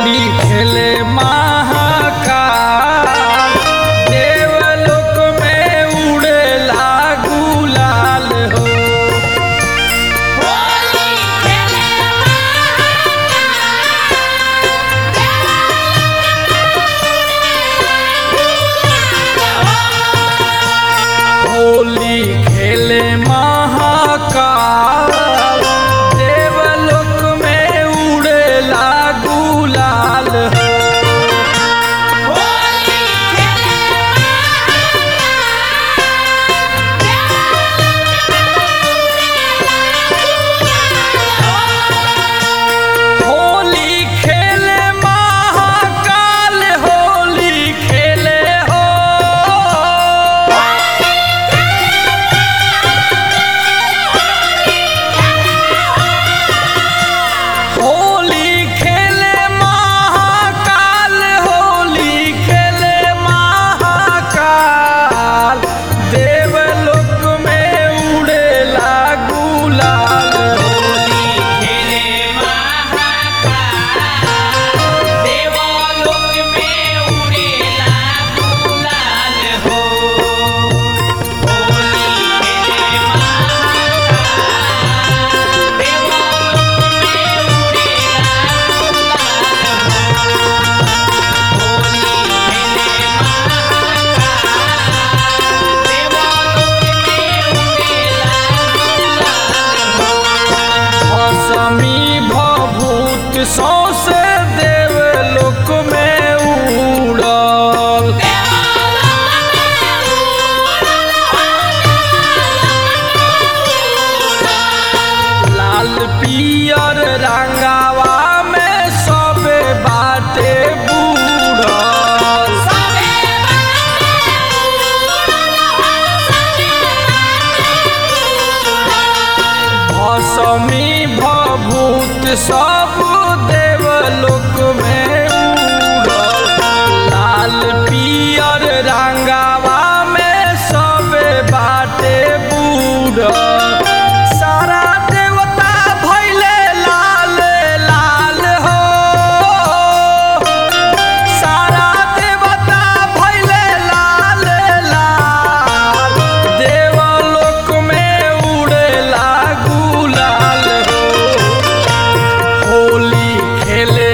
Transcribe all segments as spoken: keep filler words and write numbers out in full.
होली खेले महाकाल, देवलोक में उड़ेला गुलाल हो। होली खेले होली खेले महाकाल, देवलोक में उड़ेला गुलाल हो। होली खेले महाकाल, होली खेले हो। होली खेले महाकाल, होली खेले महाकाल, देवलोक में उड़ेला गुलाल। होली खेले महाकाल, देवलोक में उड़ेला गुलाल हो। होली खेले महाकाल, देवलोक में उड़ेला असमी भभूत सौसे देवलोक में उड़ल। लाल पियर रंगावा में सबे बाटे बूढ़ल। असमी भभूत सब देवलोक में उड़ल। लाल पियर रंगावा में सबे बाटे बूढ़ल। सारा देवता भइले लाल लाल हो। सारा देवता भइले लाल लाल, देवलोक में उड़ेला गुलाल हो। होली खेले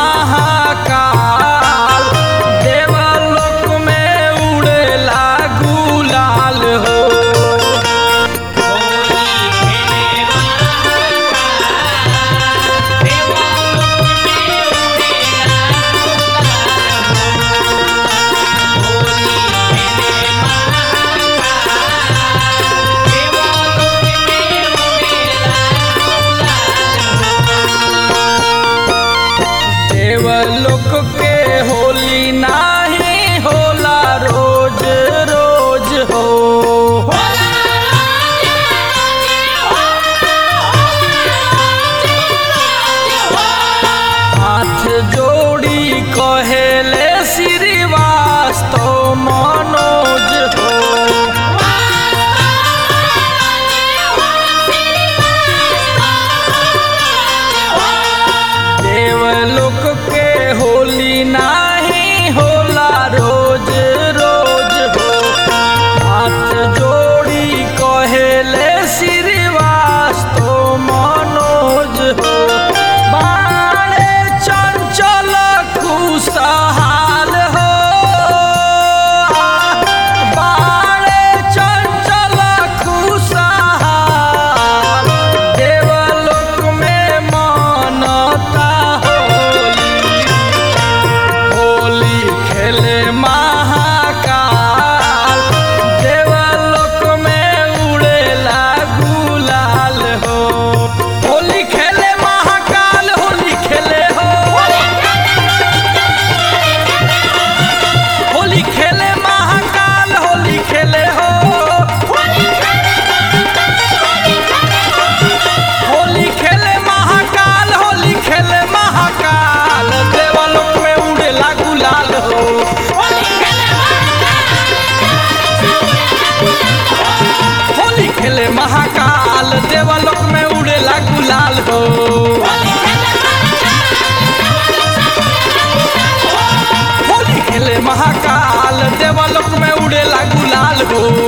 महाकाल, देवलोक में उड़ेला गुलाल हो। होली खेले महाकाल, देवलोक में उड़ेला होली खेले महाकाल, देवलोक में उड़ेला देवलोक के होली नाही होला रोज रोज हो। हाथ जोड़ी कहेले श्रीवास्तव मनोज हो। देवलोक के होली नाही होला रोज रोज हो। हाथ जोड़ी कहेले श्रीवास्तव मनोज हो। बाणे चंचल खुशहाल हो। बाणे चंचल खुशहाल, देवलोक में मनता होली। होली खेले महाकाल, देवलोक में उड़ेला गुलाल हो। होली खेले महाकाल, होली खेले हो। होली खेले महाकाल, होली खेले हो। होली खेले महाकाल, होली खेले महाकाल, देवलोक में उड़ेला गुलाल हो। होली खेले महाकाल, देवलोक में उड़ेला गुलाल हो। हो